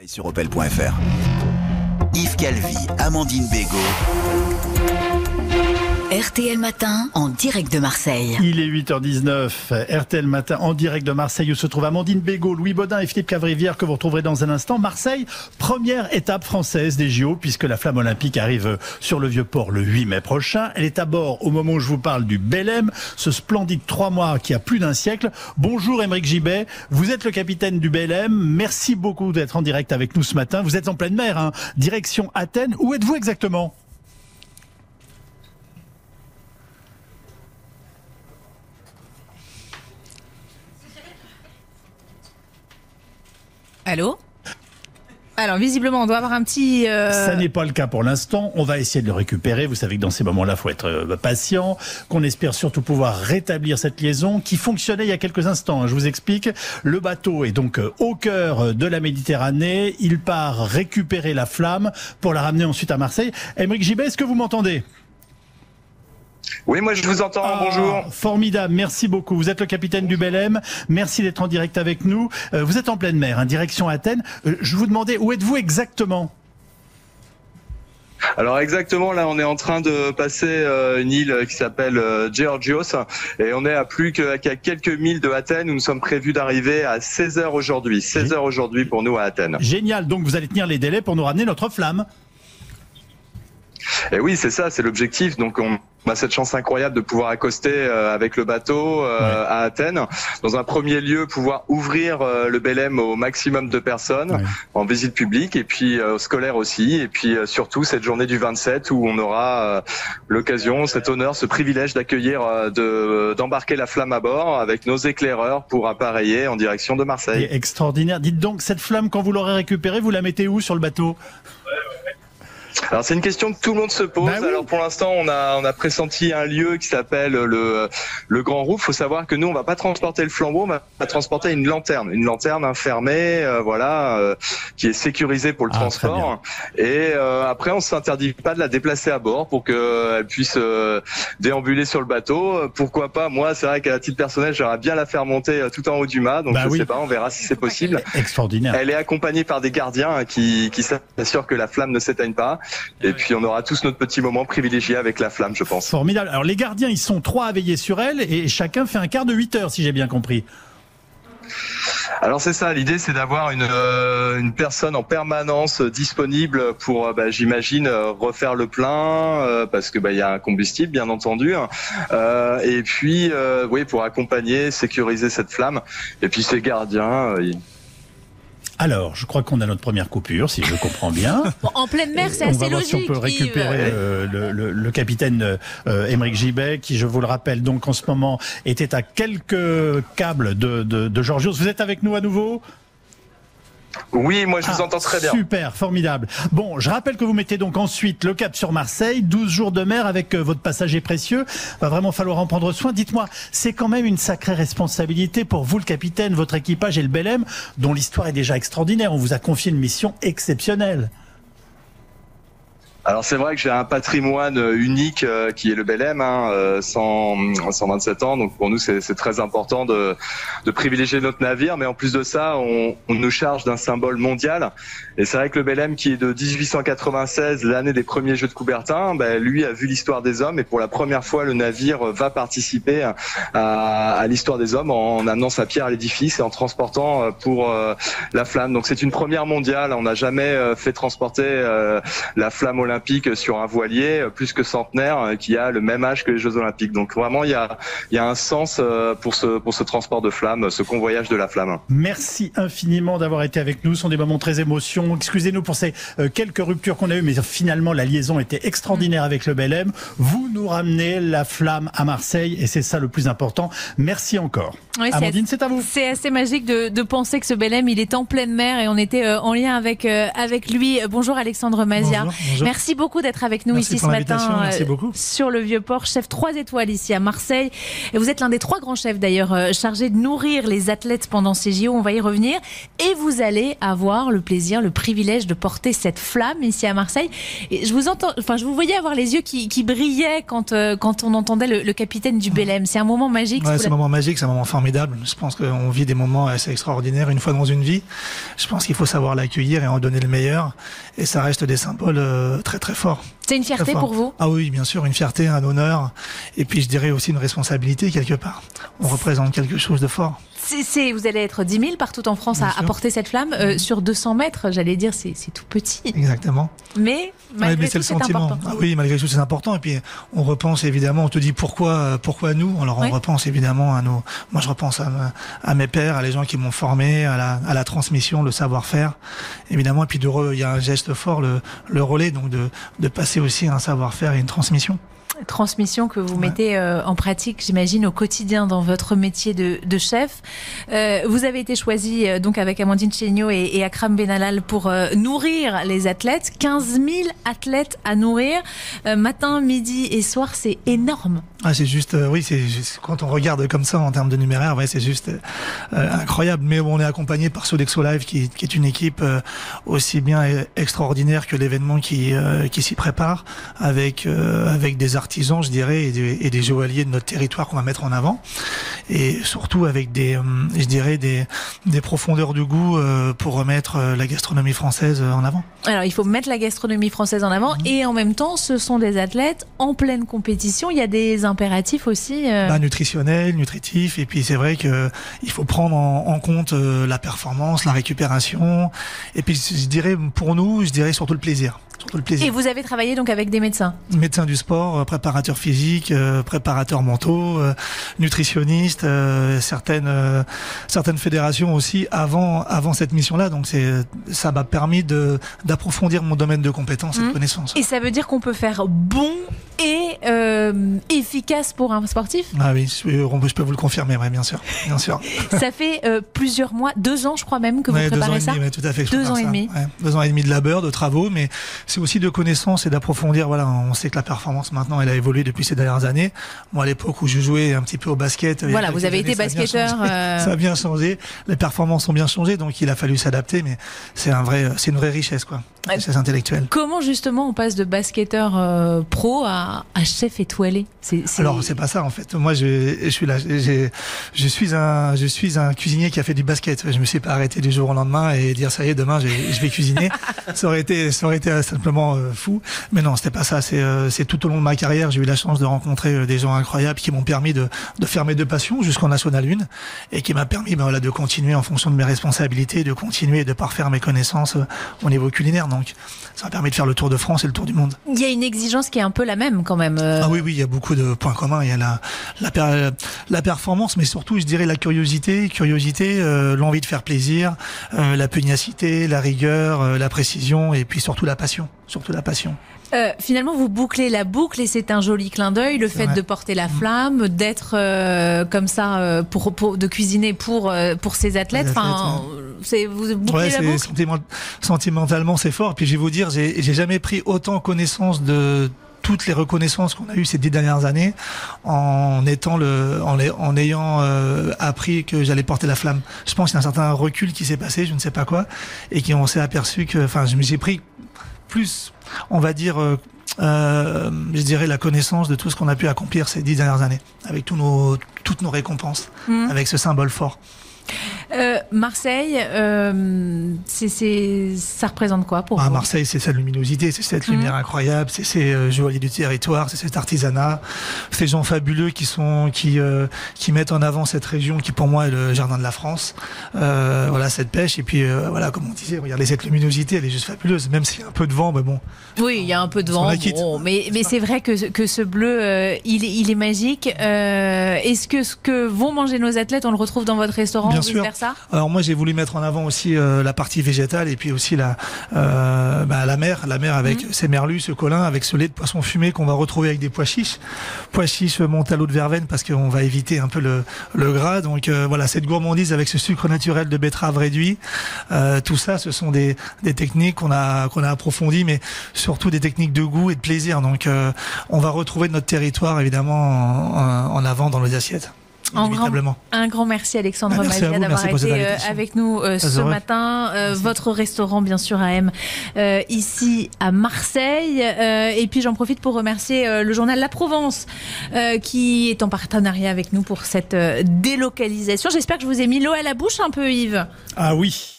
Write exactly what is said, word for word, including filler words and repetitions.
Sur Opel point F R. Yves Calvi, Amandine Bégaud. R T L Matin, en direct de Marseille. Il est huit heures dix-neuf, R T L Matin, en direct de Marseille, où se trouvent Amandine Bégaud, Louis Baudin et Philippe Cavrivière, que vous retrouverez dans un instant. Marseille, première étape française des J O, puisque la flamme olympique arrive sur le Vieux-Port le huit mai prochain. Elle est à bord, au moment où je vous parle, du Belém, ce splendide trois mâts qui a plus d'un siècle. Bonjour Aymeric Gibet, vous êtes le capitaine du Belém. Merci beaucoup d'être en direct avec nous ce matin. Vous êtes en pleine mer, hein, direction Athènes. Où êtes-vous exactement ? Allô ? Alors, visiblement, on doit avoir un petit... Euh... Ça n'est pas le cas pour l'instant. On va essayer de le récupérer. Vous savez que dans ces moments-là, il faut être euh, patient, qu'on espère surtout pouvoir rétablir cette liaison qui fonctionnait il y a quelques instants. Je vous explique. Le bateau est donc euh, au cœur de la Méditerranée. Il part récupérer la flamme pour la ramener ensuite à Marseille. Aymeric Gibet, est-ce que vous m'entendez ? Oui, moi je vous entends, ah, bonjour. Formidable, merci beaucoup. Vous êtes le capitaine du Belém, merci d'être en direct avec nous. Euh, vous êtes en pleine mer, hein, direction Athènes. Euh, je vous demandais, où êtes-vous exactement ? Alors exactement, là on est en train de passer euh, une île qui s'appelle euh, Georgios et on est à plus qu'à quelques milles de Athènes où nous sommes prévus d'arriver à seize heures aujourd'hui. seize heures aujourd'hui pour nous à Athènes. Génial, donc vous allez tenir les délais pour nous ramener notre flamme. Et oui, c'est ça, c'est l'objectif. Donc on a cette chance incroyable de pouvoir accoster euh, avec le bateau euh, ouais. à Athènes. Dans un premier lieu, pouvoir ouvrir euh, le Belém au maximum de personnes ouais. en visite publique et puis euh, scolaire aussi. Et puis euh, surtout cette journée du vingt-sept où on aura euh, l'occasion, cet honneur, ce privilège d'accueillir, euh, de d'embarquer la flamme à bord avec nos éclaireurs pour appareiller en direction de Marseille. Et extraordinaire. Dites donc, cette flamme, quand vous l'aurez récupérée, vous la mettez où sur le bateau ? Alors c'est une question que tout le monde se pose. Bah oui. Alors pour l'instant on a on a pressenti un lieu qui s'appelle le le Grand Rouf. Faut savoir que nous on va pas transporter le flambeau, on va transporter une lanterne, une lanterne fermée, euh, voilà, euh, qui est sécurisée pour le ah, transport. Et euh, après on s'interdit pas de la déplacer à bord pour que euh, elle puisse euh, déambuler sur le bateau. Pourquoi pas ? Moi c'est vrai qu'à titre personnel j'aimerais bien la faire monter euh, tout en haut du mât. Donc bah je oui. sais pas, on verra si c'est possible. Extraordinaire. Elle est accompagnée par des gardiens hein, qui qui s'assurent que la flamme ne s'éteigne pas. Et puis on aura tous notre petit moment privilégié avec la flamme, je pense. Formidable. Alors les gardiens, ils sont trois à veiller sur elle et chacun fait un quart de huit heures, si j'ai bien compris. Alors c'est ça, l'idée c'est d'avoir une euh, une personne en permanence disponible pour, bah, j'imagine, refaire le plein euh, parce que bah il y a un combustible bien entendu, euh, et puis euh, oui pour accompagner, sécuriser cette flamme. Et puis ces gardiens. Euh, ils... Alors, je crois qu'on a notre première coupure, si je comprends bien. Bon, en pleine mer, c'est assez logique. On va voir si on peut récupérer euh, le, le, le capitaine euh, Aymeric Gibet, qui, je vous le rappelle, donc en ce moment était à quelques câbles de, de, de Georgios. Vous êtes avec nous à nouveau ? Oui, moi je vous ah, entends très bien. Super, formidable. Bon, je rappelle que vous mettez donc ensuite le cap sur Marseille, douze jours de mer avec euh, votre passager précieux. Va vraiment falloir en prendre soin. Dites-moi, c'est quand même une sacrée responsabilité pour vous, le capitaine, votre équipage et le Belém, dont l'histoire est déjà extraordinaire. On vous a confié une mission exceptionnelle. Alors c'est vrai que j'ai un patrimoine unique euh, qui est le Belém, hein, euh, cent, cent vingt-sept ans. Donc pour nous c'est, c'est très important de, de privilégier notre navire. Mais en plus de ça, on, on nous charge d'un symbole mondial. Et c'est vrai que le Belém, qui est de dix-huit cent quatre-vingt-seize, l'année des premiers Jeux de Coubertin, ben, lui a vu l'histoire des hommes. Et pour la première fois, le navire va participer à, à l'histoire des hommes en amenant sa pierre à l'édifice et en transportant pour euh, la flamme. Donc c'est une première mondiale. On n'a jamais fait transporter euh, la flamme olympique sur un voilier plus que centenaire qui a le même âge que les Jeux Olympiques. Donc vraiment il y a il y a un sens pour ce pour ce transport de flamme, ce convoyage de la flamme. Merci infiniment d'avoir été avec nous. Ce sont des moments très émotions. Excusez-nous pour ces quelques ruptures qu'on a eues, mais finalement la liaison était extraordinaire avec le Belém. Vous nous ramenez la flamme à Marseille et c'est ça le plus important. Merci encore. Oui, Amandine, c'est, c'est à vous. C'est assez magique de, de penser que ce Belém, il est en pleine mer et on était en lien avec avec lui. Bonjour Alexandre Mazia. Bonjour, bonjour. Merci. Merci beaucoup d'être avec nous Merci ici ce pour matin Merci euh, beaucoup. sur le Vieux-Port. Chef trois étoiles ici à Marseille. Et vous êtes l'un des trois grands chefs d'ailleurs euh, chargés de nourrir les athlètes pendant ces J O. On va y revenir. Et vous allez avoir le plaisir, le privilège de porter cette flamme ici à Marseille. Et je vous entends, enfin je vous voyais avoir les yeux qui, qui brillaient quand, euh, quand on entendait le, le capitaine du Bélem. C'est un moment magique. Ouais, c'est un moment magique, c'est un moment formidable. Je pense qu'on vit des moments assez extraordinaires une fois dans une vie. Je pense qu'il faut savoir l'accueillir et en donner le meilleur. Et ça reste des symboles euh, très très forts. C'est une fierté pour vous? Ah oui, bien sûr, une fierté, un honneur. Et puis je dirais aussi une responsabilité quelque part. On représente quelque chose de fort. C'est, c'est, vous allez être dix mille partout en France à, à porter cette flamme. Euh, sur deux cents mètres, j'allais dire, c'est, c'est tout petit. Exactement. Mais malgré ouais, mais tout, c'est le c'est sentiment. important. Ah oui, malgré tout, c'est important. Et puis, on repense évidemment, on te dit pourquoi, pourquoi nous. Alors, on oui. repense évidemment à nos, moi, je repense à, à mes pères, à les gens qui m'ont formé, à la, à la transmission, le savoir-faire, évidemment. Et puis, de re, il y a un geste fort, le, le relais, donc de, de passer aussi un savoir-faire et une transmission. Transmission que vous ouais. mettez euh, en pratique, j'imagine, au quotidien dans votre métier de, de chef. Euh, vous avez été choisi euh, donc avec Amandine Chéniaud et, et Akram Benallal pour euh, nourrir les athlètes. quinze mille athlètes à nourrir, euh, matin, midi et soir, c'est énorme. Ah, c'est juste, euh, oui, c'est juste, quand on regarde comme ça en termes de numéraire, ouais, c'est juste euh, incroyable. Mais on est accompagné par Sodexo Live, qui, qui est une équipe euh, aussi bien extraordinaire que l'événement qui, euh, qui s'y prépare, avec euh, avec des artisans, je dirais, et des, et des joailliers de notre territoire qu'on va mettre en avant, et surtout avec des, euh, je dirais, des des profondeurs de goût euh, pour remettre euh, la gastronomie française en avant. Alors, il faut mettre la gastronomie française en avant, mmh. et en même temps, ce sont des athlètes en pleine compétition. Il y a des impératifs aussi euh... bah, nutritionnels, nutritifs, et puis c'est vrai que il faut prendre en, en compte euh, la performance, la récupération, et puis je dirais pour nous, je dirais surtout le plaisir. Surtout le plaisir. Et vous avez travaillé donc avec des médecins? Médecins du sport, préparateurs physiques, euh, préparateurs mentaux, euh, nutritionnistes, euh, certaines euh, certaines fédérations aussi avant avant cette mission-là. Donc c'est ça m'a permis de d'approfondir mon domaine de compétences mmh. et de connaissances. Et ça veut dire qu'on peut faire bon et euh, efficace pour un sportif? Ah oui, je, je peux vous le confirmer, ouais, bien sûr, bien sûr. Ça fait euh, plusieurs mois, deux ans, je crois même que ouais, vous préparez deux ans ça. Et demi, ouais, tout à fait. Deux ans et demi. Ouais, deux ans et demi de labeur, de travaux, mais c'est aussi de connaissances et d'approfondir. Voilà, on sait que la performance maintenant, elle a évolué depuis ces dernières années. Moi, à l'époque où je jouais un petit peu au basket, voilà, vous avez années, été basketteur. Euh... Ça a bien changé. Les performances ont bien changé, donc il a fallu s'adapter. Mais c'est un vrai, c'est une vraie richesse, quoi. Une richesse intellectuelle. Comment justement on passe de basketteur euh, pro à, à chef étoilé? C'est, c'est... Alors c'est pas ça en fait. Moi je, je suis là, j'ai, je suis un, je suis un cuisinier qui a fait du basket. Je me suis pas arrêté du jour au lendemain et dire ça y est demain je, je vais cuisiner. ça aurait été, ça aurait été simplement euh, fou. Mais non, c'était pas ça. C'est, euh, c'est tout au long de ma carrière, j'ai eu la chance de rencontrer euh, des gens incroyables qui m'ont permis de, de faire mes deux passions jusqu'en National un et qui m'a permis, ben voilà, de continuer en fonction de mes responsabilités, de continuer de parfaire mes connaissances euh, au niveau culinaire. Donc ça m'a permis de faire le tour de France et le tour du monde. Il y a une exigence qui est un peu la même quand même. Euh... Ah oui, oui, il y a beaucoup de points communs. Il y a la, la, per, la performance, mais surtout, je dirais, la curiosité, curiosité, euh, l'envie de faire plaisir, euh, la pugnacité, la rigueur, euh, la précision, et puis surtout la passion, surtout la passion. Euh, finalement, vous bouclez la boucle et c'est un joli clin d'œil, le c'est fait vrai. de porter la flamme, d'être euh, comme ça, euh, pour, pour de cuisiner pour euh, pour ces athlètes. Enfin, ouais. c'est vous bouclez ouais, la c'est, boucle. Sentiment, sentimentalement, c'est fort. Puis je vais vous dire, j'ai, j'ai jamais pris autant connaissance de toutes les reconnaissances qu'on a eues ces dix dernières années en étant le, en, les, en ayant euh, appris que j'allais porter la flamme. Je pense qu'il y a un certain recul qui s'est passé, je ne sais pas quoi, et qu'on s'est aperçu que, enfin, je me j'ai pris plus, on va dire, euh, euh, je dirais la connaissance de tout ce qu'on a pu accomplir ces dix dernières années, avec tous nos, toutes nos récompenses, mmh. avec ce symbole fort. Euh, Marseille, euh, c'est, c'est, ça représente quoi pour ah, vous? Marseille, c'est sa luminosité, c'est cette lumière mmh. incroyable, c'est ces euh, joailliers du territoire, c'est cet artisanat, ces gens fabuleux qui sont, qui, euh, qui mettent en avant cette région qui pour moi est le jardin de la France. Euh, voilà cette pêche et puis euh, voilà comme on disait, regardez cette luminosité, elle est juste fabuleuse, même s'il y a un peu de vent, mais bon. Oui, il y a un peu de vent, bon, mais mais c'est vrai que que ce bleu, euh, il il est magique. Euh, est-ce que ce que vont manger nos athlètes, on le retrouve dans votre restaurant? Bien sûr, ça? Alors moi j'ai voulu mettre en avant aussi euh, la partie végétale et puis aussi la euh, bah, la mer, la mer avec mmh. ses merlus, ce colin, avec ce lait de poisson fumé qu'on va retrouver avec des pois chiches, pois chiches montés à l'eau de verveine parce qu'on va éviter un peu le, le gras. Donc euh, voilà, cette gourmandise avec ce sucre naturel de betterave réduit, euh, tout ça, ce sont des, des techniques qu'on a qu'on a approfondies, mais surtout des techniques de goût et de plaisir. Donc euh, on va retrouver notre territoire évidemment en, en avant dans nos assiettes. Un grand, un grand merci Alexandre merci Maglia d'avoir été euh, avec nous euh, ce heureux. matin. Euh, votre restaurant bien sûr à M euh, ici à Marseille. Euh, et puis j'en profite pour remercier euh, le journal La Provence euh, qui est en partenariat avec nous pour cette euh, délocalisation. J'espère que je vous ai mis l'eau à la bouche un peu, Yves. Ah oui.